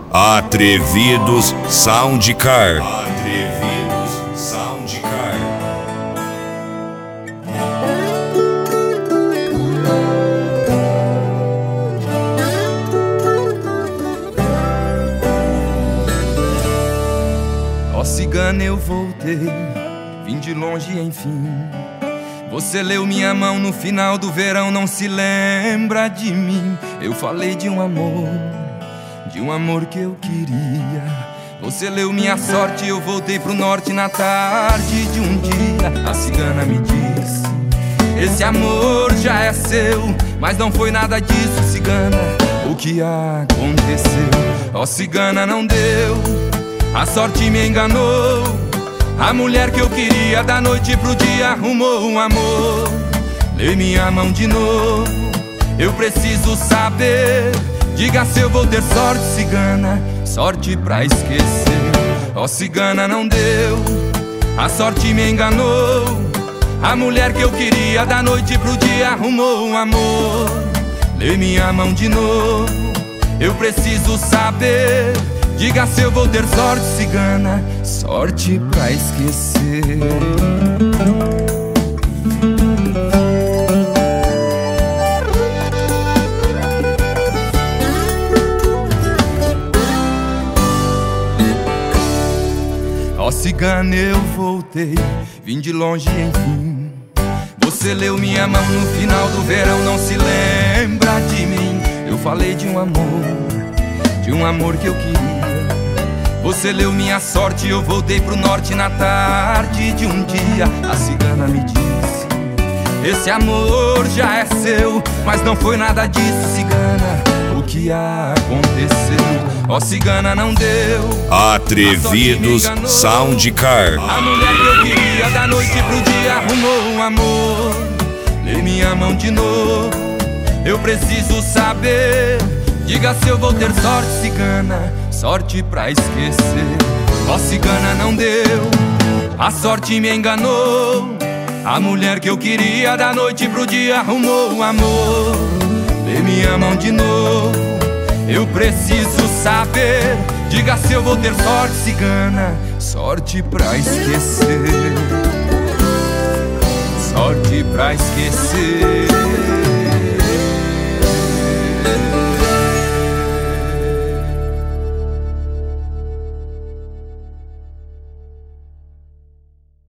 Atrevidos Soundcar. Atrevidos Soundcar. Ó cigana, eu voltei, vim de longe enfim. Você leu minha mão no final do verão, não se lembra de mim. Eu falei de um amor que eu queria. Você leu minha sorte, eu voltei pro norte na tarde de um dia. A cigana me disse: esse amor já é seu, mas não foi nada disso, cigana. O que aconteceu? Ó cigana, não deu, a sorte me enganou. A mulher que eu queria da noite pro dia arrumou um amor. Lê minha mão de novo, eu preciso saber. Diga se eu vou ter sorte, cigana, sorte pra esquecer. Ó cigana, não deu, a sorte me enganou. A mulher que eu queria da noite pro dia arrumou um amor. Lê minha mão de novo, eu preciso saber. Diga se eu vou ter sorte, cigana, sorte pra esquecer. Ó cigana, eu voltei, vim de longe enfim. Você leu minha mão no final do verão, não se lembra de mim. Eu falei de um amor que eu queria. Você leu minha sorte, eu voltei pro norte na tarde de um dia. A cigana me disse: esse amor já é seu, mas não foi nada disso, cigana. O que aconteceu? Ó cigana, não deu. Atrevidos Soundcar. A mulher que eu queria da noite pro dia arrumou um amor. Lê minha mão de novo, eu preciso saber. Diga se eu vou ter sorte, cigana, sorte pra esquecer. Ó cigana, não deu, a sorte me enganou. A mulher que eu queria da noite pro dia arrumou um amor. Lê minha mão de novo, eu preciso saber. Diga se eu vou ter sorte, cigana, sorte pra esquecer. Sorte pra esquecer.